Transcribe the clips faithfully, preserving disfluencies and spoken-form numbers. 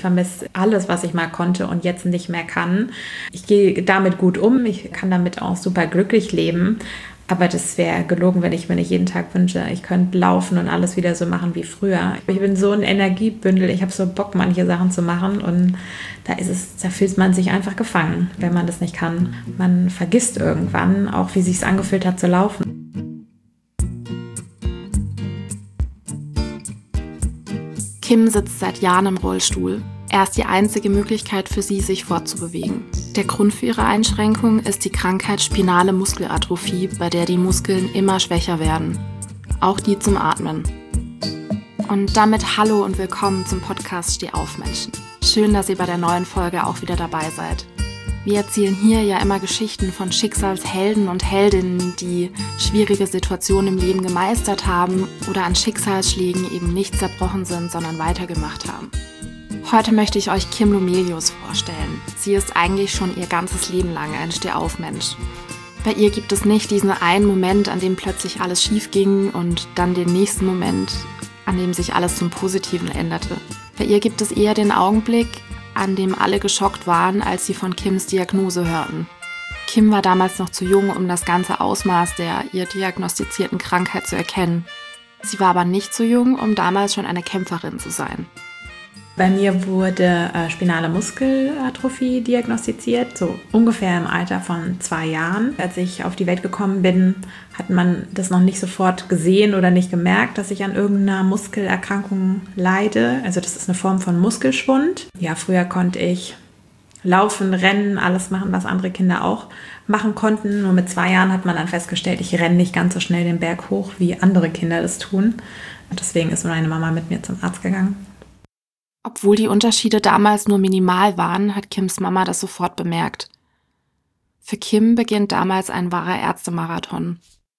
vermisse alles, was ich mal konnte und jetzt nicht mehr kann. Ich gehe damit gut um, ich kann damit auch super glücklich leben. Aber das wäre gelogen, wenn ich mir nicht jeden Tag wünsche, ich könnte laufen und alles wieder so machen wie früher. Ich bin so ein Energiebündel, ich habe so Bock, manche Sachen zu machen und da ist es, da fühlt man sich einfach gefangen, wenn man das nicht kann. Man vergisst irgendwann auch, wie es sich angefühlt hat zu laufen. Kim sitzt seit Jahren im Rollstuhl. Er ist die einzige Möglichkeit für sie, sich fortzubewegen. Der Grund für ihre Einschränkung ist die Krankheit Spinale Muskelatrophie, bei der die Muskeln immer schwächer werden. Auch die zum Atmen. Und damit hallo und willkommen zum Podcast Steh auf, Menschen. Schön, dass ihr bei der neuen Folge auch wieder dabei seid. Wir erzählen hier ja immer Geschichten von Schicksalshelden und Heldinnen, die schwierige Situationen im Leben gemeistert haben oder an Schicksalsschlägen eben nicht zerbrochen sind, sondern weitergemacht haben. Heute möchte ich euch Kim Lomelius vorstellen. Sie ist eigentlich schon ihr ganzes Leben lang ein Stehauf-Mensch. Bei ihr gibt es nicht diesen einen Moment, an dem plötzlich alles schief ging und dann den nächsten Moment, an dem sich alles zum Positiven änderte. Bei ihr gibt es eher den Augenblick, an dem alle geschockt waren, als sie von Kims Diagnose hörten. Kim war damals noch zu jung, um das ganze Ausmaß der ihr diagnostizierten Krankheit zu erkennen. Sie war aber nicht zu jung, um damals schon eine Kämpferin zu sein. Bei mir wurde äh, spinale Muskelatrophie diagnostiziert, so ungefähr im Alter von zwei Jahren. Als ich auf die Welt gekommen bin, hat man das noch nicht sofort gesehen oder nicht gemerkt, dass ich an irgendeiner Muskelerkrankung leide. Also das ist eine Form von Muskelschwund. Ja, früher konnte ich laufen, rennen, alles machen, was andere Kinder auch machen konnten. Nur mit zwei Jahren hat man dann festgestellt, ich renne nicht ganz so schnell den Berg hoch, wie andere Kinder das tun. Und deswegen ist meine Mama mit mir zum Arzt gegangen. Obwohl die Unterschiede damals nur minimal waren, hat Kims Mama das sofort bemerkt. Für Kim beginnt damals ein wahrer Ärztemarathon.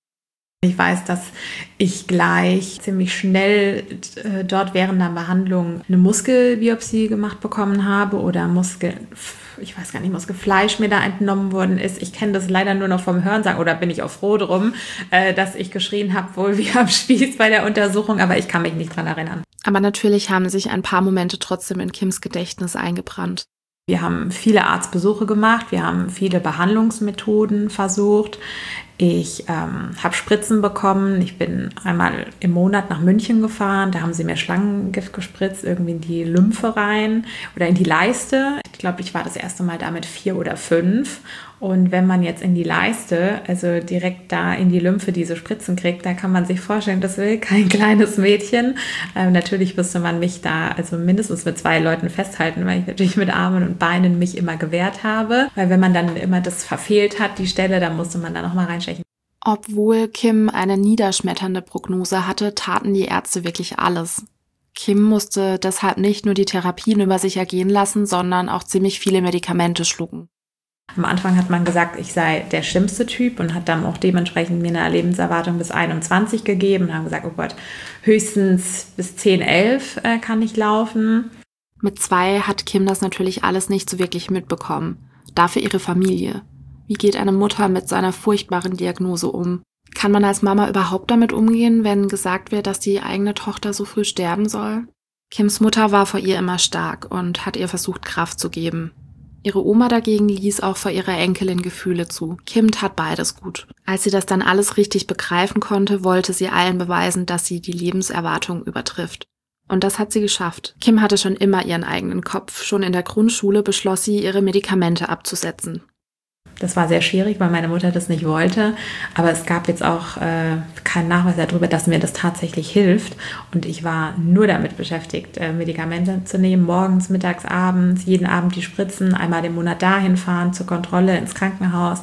Ich weiß, dass ich gleich ziemlich schnell äh, dort während der Behandlung eine Muskelbiopsie gemacht bekommen habe oder Muskel, ich weiß gar nicht, Muskelfleisch mir da entnommen worden ist. Ich kenne das leider nur noch vom Hörensagen oder bin ich auch froh drum, äh, dass ich geschrien habe, wohl wie am Spieß bei der Untersuchung, aber ich kann mich nicht dran erinnern. Aber natürlich haben sich ein paar Momente trotzdem in Kims Gedächtnis eingebrannt. Wir haben viele Arztbesuche gemacht, wir haben viele Behandlungsmethoden versucht. Ich ähm, habe Spritzen bekommen. Ich bin einmal im Monat nach München gefahren. Da haben sie mir Schlangengift gespritzt, irgendwie in die Lymphe rein oder in die Leiste. Ich glaube, ich war das erste Mal da mit vier oder fünf. Und wenn man jetzt in die Leiste, also direkt da in die Lymphe diese Spritzen kriegt, da kann man sich vorstellen, das will kein kleines Mädchen. Ähm, natürlich müsste man mich da also mindestens mit zwei Leuten festhalten, weil ich natürlich mit Armen und Beinen mich immer gewehrt habe. Weil wenn man dann immer das verfehlt hat, die Stelle, dann musste man da nochmal reinstechen. Obwohl Kim eine niederschmetternde Prognose hatte, taten die Ärzte wirklich alles. Kim musste deshalb nicht nur die Therapien über sich ergehen lassen, sondern auch ziemlich viele Medikamente schlucken. Am Anfang hat man gesagt, ich sei der schlimmste Typ und hat dann auch dementsprechend mir eine Lebenserwartung bis einundzwanzig gegeben und haben gesagt, oh Gott, höchstens bis zehn, elf äh, kann ich laufen. Mit zwei hat Kim das natürlich alles nicht so wirklich mitbekommen. Dafür ihre Familie. Wie geht eine Mutter mit so einer furchtbaren Diagnose um? Kann man als Mama überhaupt damit umgehen, wenn gesagt wird, dass die eigene Tochter so früh sterben soll? Kims Mutter war vor ihr immer stark und hat ihr versucht, Kraft zu geben. Ihre Oma dagegen ließ auch vor ihrer Enkelin Gefühle zu. Kim tat beides gut. Als sie das dann alles richtig begreifen konnte, wollte sie allen beweisen, dass sie die Lebenserwartung übertrifft. Und das hat sie geschafft. Kim hatte schon immer ihren eigenen Kopf. Schon in der Grundschule beschloss sie, ihre Medikamente abzusetzen. Das war sehr schwierig, weil meine Mutter das nicht wollte. Aber es gab jetzt auch äh, keinen Nachweis darüber, dass mir das tatsächlich hilft. Und ich war nur damit beschäftigt, äh, Medikamente zu nehmen. Morgens, mittags, abends, jeden Abend die Spritzen, einmal im Monat dahin fahren zur Kontrolle ins Krankenhaus.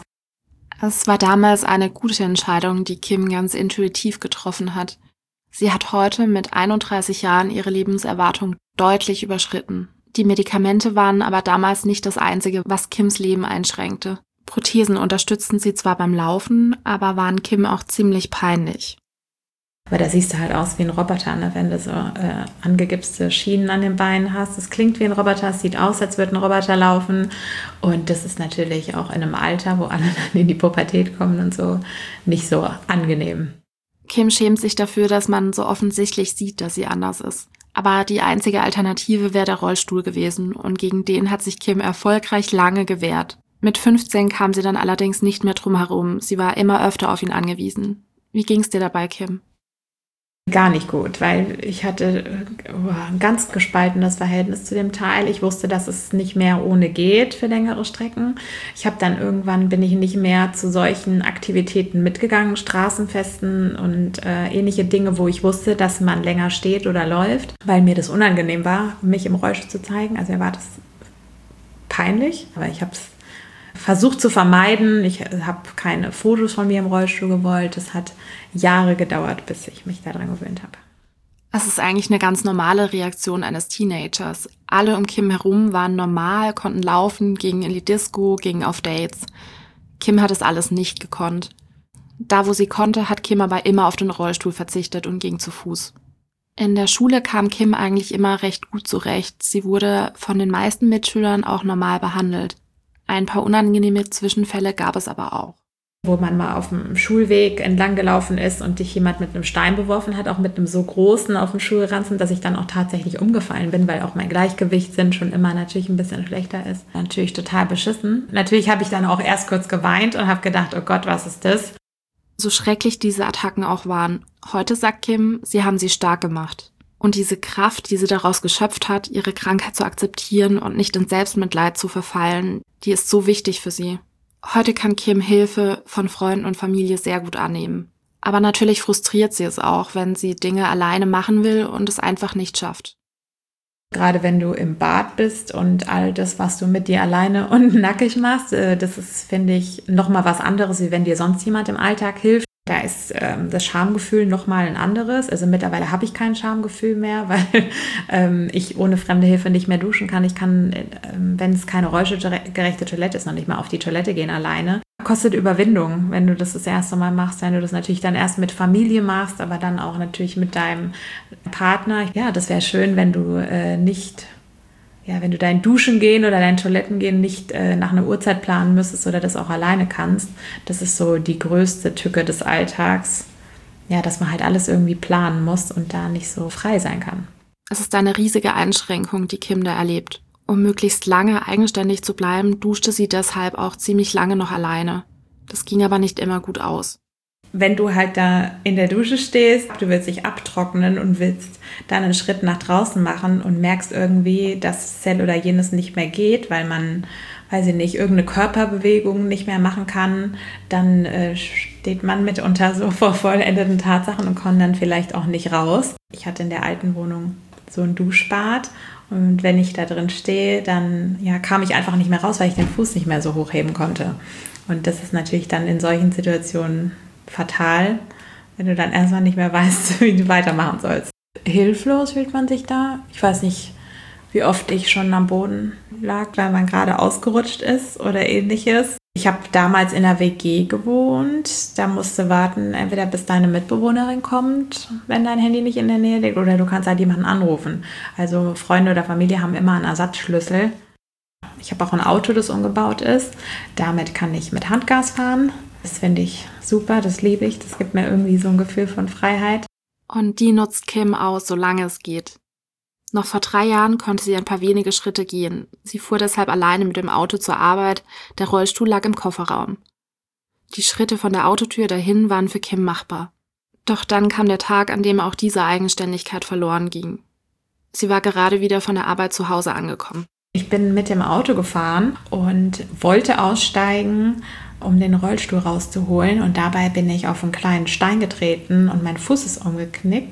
Es war damals eine gute Entscheidung, die Kim ganz intuitiv getroffen hat. Sie hat heute mit einunddreißig Jahren ihre Lebenserwartung deutlich überschritten. Die Medikamente waren aber damals nicht das Einzige, was Kims Leben einschränkte. Prothesen unterstützten sie zwar beim Laufen, aber waren Kim auch ziemlich peinlich. Aber da siehst du halt aus wie ein Roboter, ne? Wenn du so äh, angegipste Schienen an den Beinen hast. Es klingt wie ein Roboter, es sieht aus, als würde ein Roboter laufen. Und das ist natürlich auch in einem Alter, wo alle dann in die Pubertät kommen und so, nicht so angenehm. Kim schämt sich dafür, dass man so offensichtlich sieht, dass sie anders ist. Aber die einzige Alternative wäre der Rollstuhl gewesen und gegen den hat sich Kim erfolgreich lange gewehrt. Mit fünfzehn kam sie dann allerdings nicht mehr drum herum. Sie war immer öfter auf ihn angewiesen. Wie ging's dir dabei, Kim? Gar nicht gut, weil ich hatte oh, ein ganz gespaltenes Verhältnis zu dem Teil. Ich wusste, dass es nicht mehr ohne geht für längere Strecken. Ich habe dann irgendwann, bin ich nicht mehr zu solchen Aktivitäten mitgegangen, Straßenfesten und äh, ähnliche Dinge, wo ich wusste, dass man länger steht oder läuft, weil mir das unangenehm war, mich im Rollstuhl zu zeigen. Also mir war das peinlich, aber ich habe es versucht zu vermeiden. Ich habe keine Fotos von mir im Rollstuhl gewollt. Es hat Jahre gedauert, bis ich mich daran gewöhnt habe. Es ist eigentlich eine ganz normale Reaktion eines Teenagers. Alle um Kim herum waren normal, konnten laufen, gingen in die Disco, gingen auf Dates. Kim hat es alles nicht gekonnt. Da, wo sie konnte, hat Kim aber immer auf den Rollstuhl verzichtet und ging zu Fuß. In der Schule kam Kim eigentlich immer recht gut zurecht. Sie wurde von den meisten Mitschülern auch normal behandelt. Ein paar unangenehme Zwischenfälle gab es aber auch. Wo man mal auf dem Schulweg entlang gelaufen ist und dich jemand mit einem Stein beworfen hat, auch mit einem so großen auf dem Schulranzen, dass ich dann auch tatsächlich umgefallen bin, weil auch mein Gleichgewichtssinn schon immer natürlich ein bisschen schlechter ist. Natürlich total beschissen. Natürlich habe ich dann auch erst kurz geweint und habe gedacht, oh Gott, was ist das? So schrecklich diese Attacken auch waren. Heute sagt Kim, sie haben sie stark gemacht. Und diese Kraft, die sie daraus geschöpft hat, ihre Krankheit zu akzeptieren und nicht in Selbstmitleid zu verfallen, die ist so wichtig für sie. Heute kann Kim Hilfe von Freunden und Familie sehr gut annehmen. Aber natürlich frustriert sie es auch, wenn sie Dinge alleine machen will und es einfach nicht schafft. Gerade wenn du im Bad bist und all das, was du mit dir alleine und nackig machst, das ist, finde ich, nochmal was anderes, wie wenn dir sonst jemand im Alltag hilft. Da ist ähm, das Schamgefühl nochmal ein anderes. Also mittlerweile habe ich kein Schamgefühl mehr, weil ähm, ich ohne fremde Hilfe nicht mehr duschen kann. Ich kann, ähm, wenn es keine rollstuhlgerechte Toilette ist, noch nicht mal auf die Toilette gehen alleine. Kostet Überwindung, wenn du das das erste Mal machst, wenn du das natürlich dann erst mit Familie machst, aber dann auch natürlich mit deinem Partner. Ja, das wäre schön, wenn du äh, nicht... Ja, wenn du dein Duschen gehen oder dein Toiletten gehen nicht äh, nach einer Uhrzeit planen müsstest oder das auch alleine kannst, das ist so die größte Tücke des Alltags, ja, dass man halt alles irgendwie planen muss und da nicht so frei sein kann. Es ist eine riesige Einschränkung, die Kim da erlebt. Um möglichst lange eigenständig zu bleiben, duschte sie deshalb auch ziemlich lange noch alleine. Das ging aber nicht immer gut aus. Wenn du halt da in der Dusche stehst, du willst dich abtrocknen und willst dann einen Schritt nach draußen machen und merkst irgendwie, dass Zell oder jenes nicht mehr geht, weil man, weiß ich nicht, irgendeine Körperbewegung nicht mehr machen kann, dann äh, steht man mitunter so vor vollendeten Tatsachen und kommt dann vielleicht auch nicht raus. Ich hatte in der alten Wohnung so ein Duschbad und wenn ich da drin stehe, dann ja, kam ich einfach nicht mehr raus, weil ich den Fuß nicht mehr so hochheben konnte. Und das ist natürlich dann in solchen Situationen fatal, wenn du dann erstmal nicht mehr weißt, wie du weitermachen sollst. Hilflos fühlt man sich da. Ich weiß nicht, wie oft ich schon am Boden lag, weil man gerade ausgerutscht ist oder ähnliches. Ich habe damals in einer W G gewohnt. Da musste warten, entweder bis deine Mitbewohnerin kommt, wenn dein Handy nicht in der Nähe liegt, oder du kannst halt jemanden anrufen. Also Freunde oder Familie haben immer einen Ersatzschlüssel. Ich habe auch ein Auto, das umgebaut ist. Damit kann ich mit Handgas fahren. Das finde ich super, das liebe ich. Das gibt mir irgendwie so ein Gefühl von Freiheit. Und die nutzt Kim aus, solange es geht. Noch vor drei Jahren konnte sie ein paar wenige Schritte gehen. Sie fuhr deshalb alleine mit dem Auto zur Arbeit. Der Rollstuhl lag im Kofferraum. Die Schritte von der Autotür dahin waren für Kim machbar. Doch dann kam der Tag, an dem auch diese Eigenständigkeit verloren ging. Sie war gerade wieder von der Arbeit zu Hause angekommen. Ich bin mit dem Auto gefahren und wollte aussteigen, um den Rollstuhl rauszuholen. Und dabei bin ich auf einen kleinen Stein getreten und mein Fuß ist umgeknickt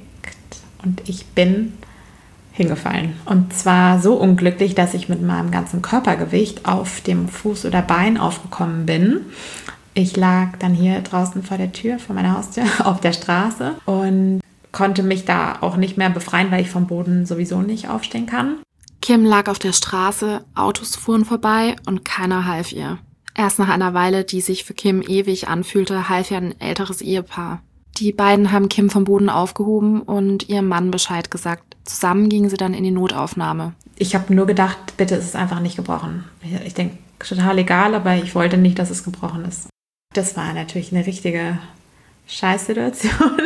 und ich bin hingefallen. Und zwar so unglücklich, dass ich mit meinem ganzen Körpergewicht auf dem Fuß oder Bein aufgekommen bin. Ich lag dann hier draußen vor der Tür, vor meiner Haustür, auf der Straße und konnte mich da auch nicht mehr befreien, weil ich vom Boden sowieso nicht aufstehen kann. Kim lag auf der Straße, Autos fuhren vorbei und keiner half ihr. Erst nach einer Weile, die sich für Kim ewig anfühlte, half ihr ein älteres Ehepaar. Die beiden haben Kim vom Boden aufgehoben und ihrem Mann Bescheid gesagt. Zusammen gingen sie dann in die Notaufnahme. Ich habe nur gedacht, bitte ist es einfach nicht gebrochen. Ich denke, total egal, aber ich wollte nicht, dass es gebrochen ist. Das war natürlich eine richtige Scheißsituation.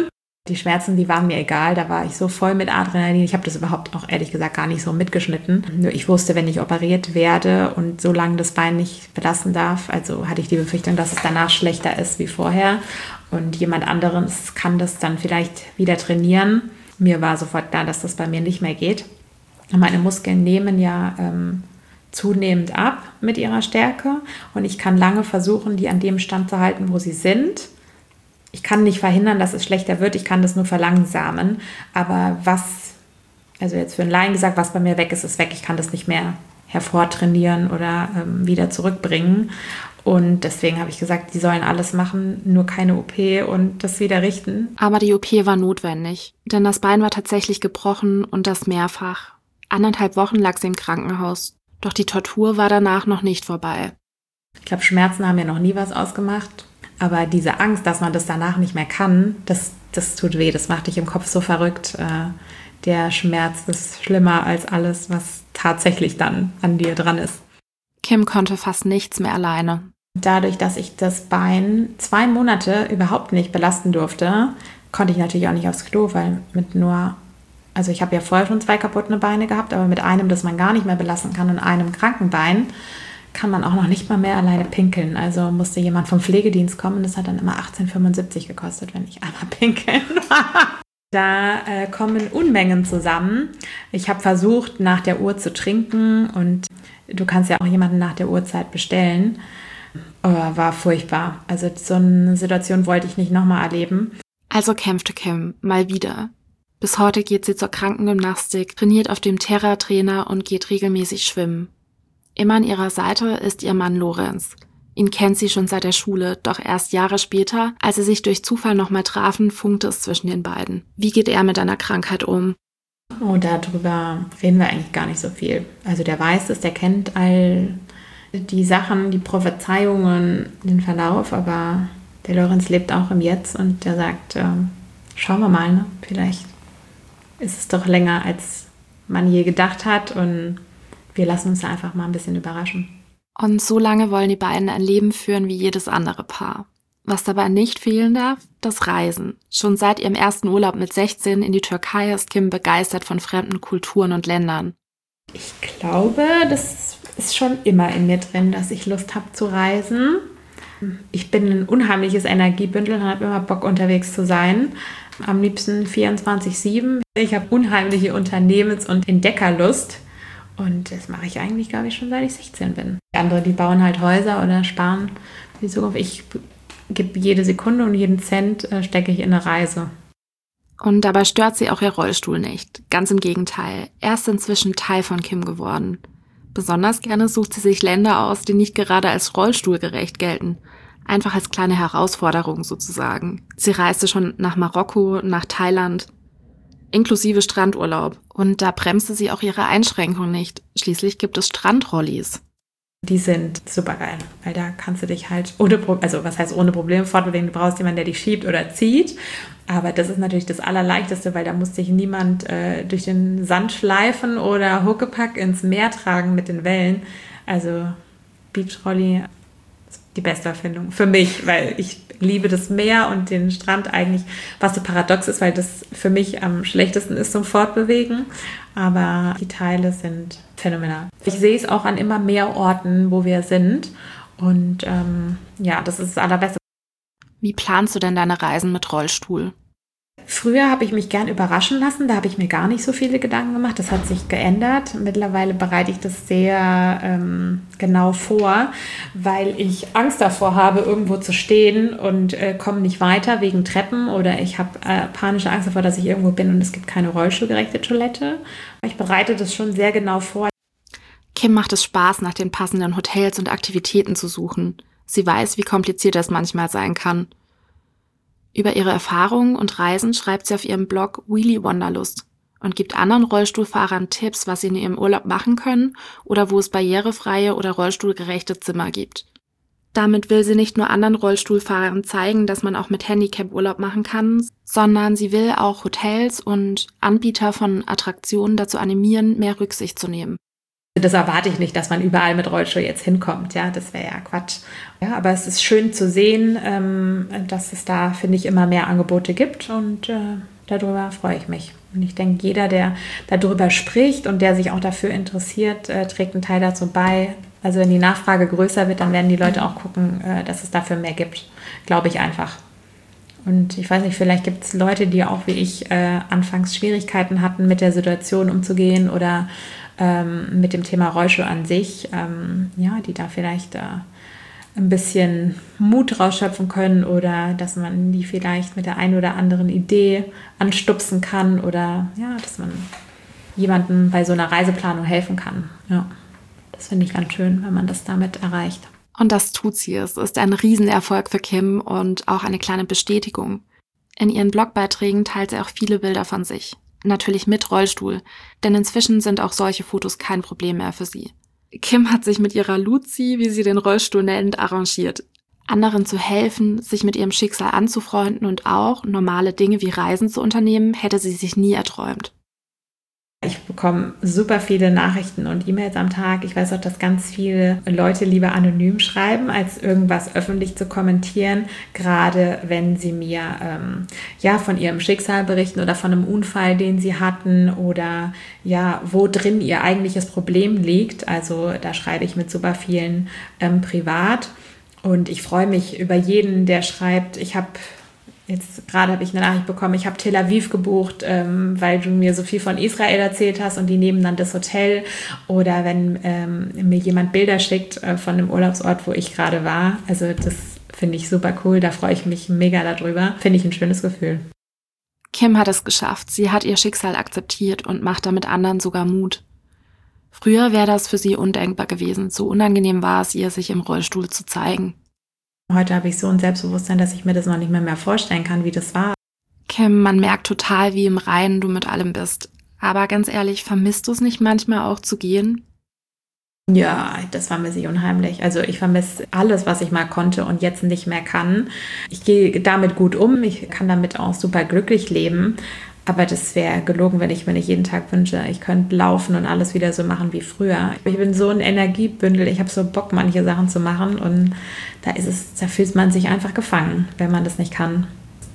Die Schmerzen, die waren mir egal, da war ich so voll mit Adrenalin. Ich habe das überhaupt auch ehrlich gesagt gar nicht so mitgeschnitten. Nur ich wusste, wenn ich operiert werde und so lange das Bein nicht belasten darf, also hatte ich die Befürchtung, dass es danach schlechter ist wie vorher. Und jemand anderes kann das dann vielleicht wieder trainieren. Mir war sofort klar, dass das bei mir nicht mehr geht. Und meine Muskeln nehmen ja ähm, zunehmend ab mit ihrer Stärke. Und ich kann lange versuchen, die an dem Stand zu halten, wo sie sind. Ich kann nicht verhindern, dass es schlechter wird, ich kann das nur verlangsamen. Aber was, also jetzt für einen Laien gesagt, was bei mir weg ist, ist weg. Ich kann das nicht mehr hervortrainieren oder ähm, wieder zurückbringen. Und deswegen habe ich gesagt, die sollen alles machen, nur keine O P und das wieder richten. Aber die O P war notwendig, denn das Bein war tatsächlich gebrochen und das mehrfach. Anderthalb Wochen lag sie im Krankenhaus. Doch die Tortur war danach noch nicht vorbei. Ich glaube, Schmerzen haben mir noch nie was ausgemacht. Aber diese Angst, dass man das danach nicht mehr kann, das, das tut weh. Das macht dich im Kopf so verrückt. Äh, der Schmerz ist schlimmer als alles, was tatsächlich dann an dir dran ist. Kim konnte fast nichts mehr alleine. Dadurch, dass ich das Bein zwei Monate überhaupt nicht belasten durfte, konnte ich natürlich auch nicht aufs Klo, weil mit nur, also ich habe ja vorher schon zwei kaputte Beine gehabt, aber mit einem, das man gar nicht mehr belasten kann und einem kranken Bein, kann man auch noch nicht mal mehr alleine pinkeln. Also musste jemand vom Pflegedienst kommen und das hat dann immer achtzehn fünfundsiebzig gekostet, wenn ich einmal pinkeln war. Da äh, kommen Unmengen zusammen. Ich habe versucht, nach der Uhr zu trinken und du kannst ja auch jemanden nach der Uhrzeit bestellen. Oh, war furchtbar. Also so eine Situation wollte ich nicht nochmal erleben. Also kämpfte Kim mal wieder. Bis heute geht sie zur Krankengymnastik, trainiert auf dem Terra-Trainer und geht regelmäßig schwimmen. Immer an ihrer Seite ist ihr Mann Lorenz. Ihn kennt sie schon seit der Schule, doch erst Jahre später, als sie sich durch Zufall nochmal trafen, funkte es zwischen den beiden. Wie geht er mit einer Krankheit um? Oh, darüber reden wir eigentlich gar nicht so viel. Also der weiß es, der kennt all die Sachen, die Prophezeiungen, den Verlauf, aber der Lorenz lebt auch im Jetzt und der sagt, äh, schauen wir mal, ne? Vielleicht ist es doch länger, als man je gedacht hat und wir lassen uns da einfach mal ein bisschen überraschen. Und so lange wollen die beiden ein Leben führen wie jedes andere Paar. Was dabei nicht fehlen darf, das Reisen. Schon seit ihrem ersten Urlaub mit sechzehn in die Türkei ist Kim begeistert von fremden Kulturen und Ländern. Ich glaube, das ist schon immer in mir drin, dass ich Lust habe zu reisen. Ich bin ein unheimliches Energiebündel und habe immer Bock, unterwegs zu sein. Am liebsten vierundzwanzig sieben. Ich habe unheimliche Unternehmens- und Entdeckerlust. Und das mache ich eigentlich, glaube ich, schon seit ich sechzehn bin. Andere, die bauen halt Häuser oder sparen für die Zukunft. Ich gebe jede Sekunde und jeden Cent äh, stecke ich in eine Reise. Und dabei stört sie auch ihr Rollstuhl nicht. Ganz im Gegenteil. Er ist inzwischen Teil von Kim geworden. Besonders gerne sucht sie sich Länder aus, die nicht gerade als rollstuhlgerecht gelten. Einfach als kleine Herausforderung sozusagen. Sie reiste schon nach Marokko, nach Thailand, inklusive Strandurlaub. Und da bremste sie auch ihre Einschränkung nicht. Schließlich gibt es Strandrollis. Die sind super geil, weil da kannst du dich halt ohne, Pro- also was heißt ohne Probleme fortbewegen. Du brauchst jemanden, der dich schiebt oder zieht. Aber das ist natürlich das Allerleichteste, weil da muss dich niemand äh, durch den Sand schleifen oder Huckepack ins Meer tragen mit den Wellen. Also Beachrolli ist die beste Erfindung für mich, weil ich liebe das Meer und den Strand eigentlich, was so paradox ist, weil das für mich am schlechtesten ist zum Fortbewegen. Aber die Teile sind phänomenal. Ich sehe es auch an immer mehr Orten, wo wir sind. Und ähm, ja, das ist das Allerbeste. Wie planst du denn deine Reisen mit Rollstuhl? Früher habe ich mich gern überraschen lassen, da habe ich mir gar nicht so viele Gedanken gemacht. Das hat sich geändert. Mittlerweile bereite ich das sehr ähm, genau vor, weil ich Angst davor habe, irgendwo zu stehen und äh, komme nicht weiter wegen Treppen oder ich habe äh, panische Angst davor, dass ich irgendwo bin und es gibt keine rollstuhlgerechte Toilette. Ich bereite das schon sehr genau vor. Kim macht es Spaß, nach den passenden Hotels und Aktivitäten zu suchen. Sie weiß, wie kompliziert das manchmal sein kann. Über ihre Erfahrungen und Reisen schreibt sie auf ihrem Blog Wheelie Wanderlust und gibt anderen Rollstuhlfahrern Tipps, was sie in ihrem Urlaub machen können oder wo es barrierefreie oder rollstuhlgerechte Zimmer gibt. Damit will sie nicht nur anderen Rollstuhlfahrern zeigen, dass man auch mit Handicap Urlaub machen kann, sondern sie will auch Hotels und Anbieter von Attraktionen dazu animieren, mehr Rücksicht zu nehmen. Das erwarte ich nicht, dass man überall mit Rollstuhl jetzt hinkommt. Ja, das wäre ja Quatsch. Ja, aber es ist schön zu sehen, ähm, dass es da, finde ich, immer mehr Angebote gibt und äh, darüber freue ich mich. Und ich denke, jeder, der darüber spricht und der sich auch dafür interessiert, äh, trägt einen Teil dazu bei. Also wenn die Nachfrage größer wird, dann werden die Leute auch gucken, äh, dass es dafür mehr gibt. Glaube ich einfach. Und ich weiß nicht, vielleicht gibt es Leute, die auch wie ich äh, anfangs Schwierigkeiten hatten, mit der Situation umzugehen oder ähm, mit dem Thema Rollstuhl an sich, ähm, ja, die da vielleicht äh, ein bisschen Mut rausschöpfen können oder dass man die vielleicht mit der einen oder anderen Idee anstupsen kann oder ja, dass man jemandem bei so einer Reiseplanung helfen kann. Ja, das finde ich ganz schön, wenn man das damit erreicht. Und das tut sie. Es ist ein Riesenerfolg für Kim und auch eine kleine Bestätigung. In ihren Blogbeiträgen teilt sie auch viele Bilder von sich. Natürlich mit Rollstuhl, denn inzwischen sind auch solche Fotos kein Problem mehr für sie. Kim hat sich mit ihrer Luzi, wie sie den Rollstuhl nennt, arrangiert. Anderen zu helfen, sich mit ihrem Schicksal anzufreunden und auch normale Dinge wie Reisen zu unternehmen, hätte sie sich nie erträumt. Ich bekomme super viele Nachrichten und E-Mails am Tag. Ich weiß auch, dass ganz viele Leute lieber anonym schreiben, als irgendwas öffentlich zu kommentieren. Gerade wenn sie mir ähm, ja von ihrem Schicksal berichten oder von einem Unfall, den sie hatten oder ja, wo drin ihr eigentliches Problem liegt. Also da schreibe ich mit super vielen ähm, privat. Und ich freue mich über jeden, der schreibt, ich habe Jetzt gerade habe ich eine Nachricht bekommen, ich habe Tel Aviv gebucht, ähm, weil du mir so viel von Israel erzählt hast und die nehmen dann das Hotel. Oder wenn ähm, mir jemand Bilder schickt äh, von dem Urlaubsort, wo ich gerade war. Also das finde ich super cool, da freue ich mich mega darüber. Finde ich ein schönes Gefühl. Kim hat es geschafft. Sie hat ihr Schicksal akzeptiert und macht damit anderen sogar Mut. Früher wäre das für sie undenkbar gewesen. So unangenehm war es ihr, sich im Rollstuhl zu zeigen. Heute habe ich so ein Selbstbewusstsein, dass ich mir das noch nicht mehr, mehr vorstellen kann, wie das war. Kim, man merkt total, wie im Reinen du mit allem bist. Aber ganz ehrlich, vermisst du es nicht manchmal auch zu gehen? Ja, das vermisse ich unheimlich. Also ich vermisse alles, was ich mal konnte und jetzt nicht mehr kann. Ich gehe damit gut um, ich kann damit auch super glücklich leben. Aber das wäre gelogen, wenn ich mir nicht jeden Tag wünsche, ich könnte laufen und alles wieder so machen wie früher. Ich bin so ein Energiebündel, ich habe so Bock, manche Sachen zu machen und da ist es, da fühlt man sich einfach gefangen, wenn man das nicht kann.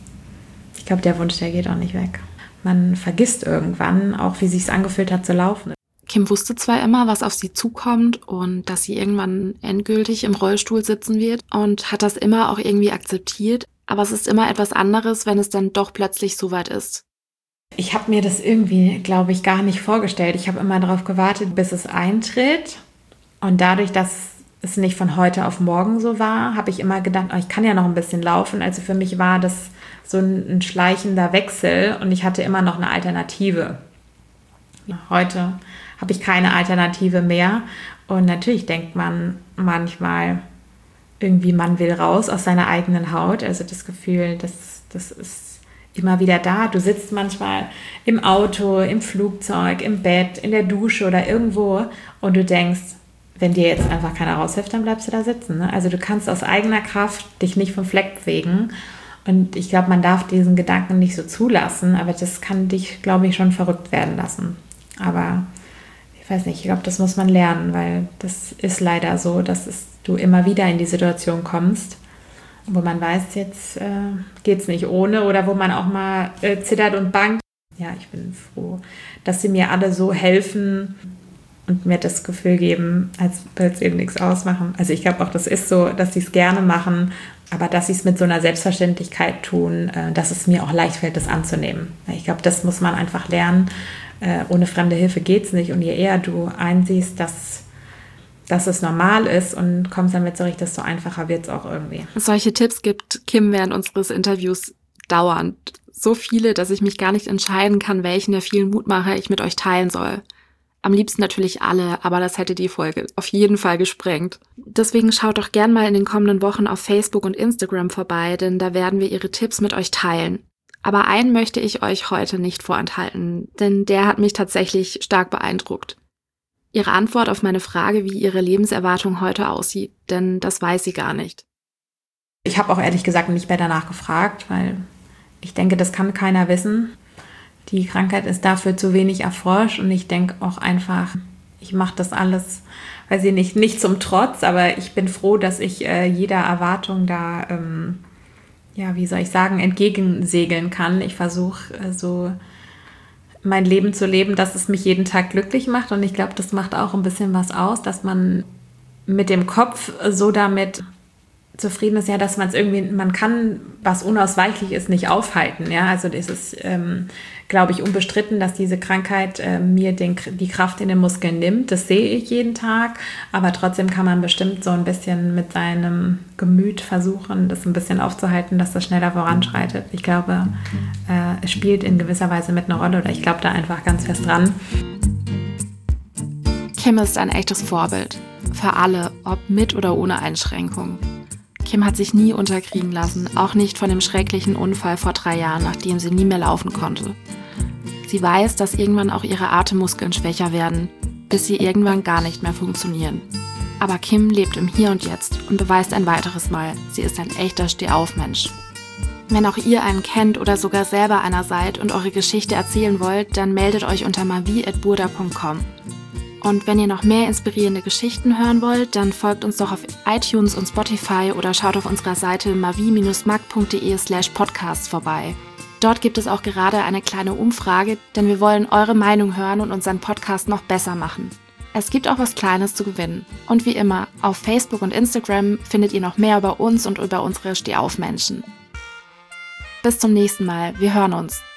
Ich glaube, der Wunsch, der geht auch nicht weg. Man vergisst irgendwann auch, wie es sich angefühlt hat zu laufen. Kim wusste zwar immer, was auf sie zukommt und dass sie irgendwann endgültig im Rollstuhl sitzen wird und hat das immer auch irgendwie akzeptiert, aber es ist immer etwas anderes, wenn es dann doch plötzlich soweit ist. Ich habe mir das irgendwie, glaube ich, gar nicht vorgestellt. Ich habe immer darauf gewartet, bis es eintritt. Und dadurch, dass es nicht von heute auf morgen so war, habe ich immer gedacht, oh, ich kann ja noch ein bisschen laufen. Also für mich war das so ein, ein schleichender Wechsel und ich hatte immer noch eine Alternative. Heute habe ich keine Alternative mehr. Und natürlich denkt man manchmal irgendwie, man will raus aus seiner eigenen Haut. Also das Gefühl, das, das ist immer wieder da. Du sitzt manchmal im Auto, im Flugzeug, im Bett, in der Dusche oder irgendwo und du denkst, wenn dir jetzt einfach keiner raushilft, dann bleibst du da sitzen. Ne? Also du kannst aus eigener Kraft dich nicht vom Fleck bewegen und ich glaube, man darf diesen Gedanken nicht so zulassen, aber das kann dich, glaube ich, schon verrückt werden lassen. Aber ich weiß nicht, ich glaube, das muss man lernen, weil das ist leider so, dass es, du immer wieder in die Situation kommst, wo man weiß, jetzt äh, geht es nicht ohne oder wo man auch mal äh, zittert und bangt. Ja, ich bin froh, dass sie mir alle so helfen und mir das Gefühl geben, als würde es eben nichts ausmachen. Also ich glaube auch, das ist so, dass sie es gerne machen, aber dass sie es mit so einer Selbstverständlichkeit tun, äh, dass es mir auch leicht fällt, das anzunehmen. Ich glaube, das muss man einfach lernen. Äh, ohne fremde Hilfe geht es nicht. Und je eher du einsiehst, dass dass es normal ist und kommst damit zurecht, desto einfacher wird es auch irgendwie. Solche Tipps gibt Kim während unseres Interviews dauernd. So viele, dass ich mich gar nicht entscheiden kann, welchen der vielen Mutmacher ich mit euch teilen soll. Am liebsten natürlich alle, aber das hätte die Folge auf jeden Fall gesprengt. Deswegen schaut doch gern mal in den kommenden Wochen auf Facebook und Instagram vorbei, denn da werden wir ihre Tipps mit euch teilen. Aber einen möchte ich euch heute nicht vorenthalten, denn der hat mich tatsächlich stark beeindruckt. Ihre Antwort auf meine Frage, wie ihre Lebenserwartung heute aussieht, denn das weiß sie gar nicht. Ich habe auch ehrlich gesagt nicht mehr danach gefragt, weil ich denke, das kann keiner wissen. Die Krankheit ist dafür zu wenig erforscht und ich denke auch einfach, ich mache das alles, weiß ich nicht, nicht zum Trotz, aber ich bin froh, dass ich äh, jeder Erwartung da, ähm, ja, wie soll ich sagen, entgegensegeln kann. Ich versuche äh, so mein Leben zu leben, dass es mich jeden Tag glücklich macht. Und ich glaube, das macht auch ein bisschen was aus, dass man mit dem Kopf so damit zufrieden ist, ja, dass man es irgendwie, man kann, was unausweichlich ist, nicht aufhalten. Ja, also das ist, ähm, glaube ich, unbestritten, dass diese Krankheit äh, mir den, die Kraft in den Muskeln nimmt. Das sehe ich jeden Tag. Aber trotzdem kann man bestimmt so ein bisschen mit seinem Gemüt versuchen, das ein bisschen aufzuhalten, dass das schneller voranschreitet. Ich glaube, äh, es spielt in gewisser Weise mit einer Rolle oder ich glaube da einfach ganz fest dran. Kim ist ein echtes Vorbild. Für alle, ob mit oder ohne Einschränkungen. Kim hat sich nie unterkriegen lassen, auch nicht von dem schrecklichen Unfall vor drei Jahren, nachdem sie nie mehr laufen konnte. Sie weiß, dass irgendwann auch ihre Atemmuskeln schwächer werden, bis sie irgendwann gar nicht mehr funktionieren. Aber Kim lebt im Hier und Jetzt und beweist ein weiteres Mal, sie ist ein echter Stehaufmensch. Wenn auch ihr einen kennt oder sogar selber einer seid und eure Geschichte erzählen wollt, dann meldet euch unter mavi at burda punkt com. Und wenn ihr noch mehr inspirierende Geschichten hören wollt, dann folgt uns doch auf iTunes und Spotify oder schaut auf unserer Seite mavi dash mag punkt de slash podcasts vorbei. Dort gibt es auch gerade eine kleine Umfrage, denn wir wollen eure Meinung hören und unseren Podcast noch besser machen. Es gibt auch was Kleines zu gewinnen. Und wie immer, auf Facebook und Instagram findet ihr noch mehr über uns und über unsere Stehaufmenschen. Bis zum nächsten Mal, wir hören uns.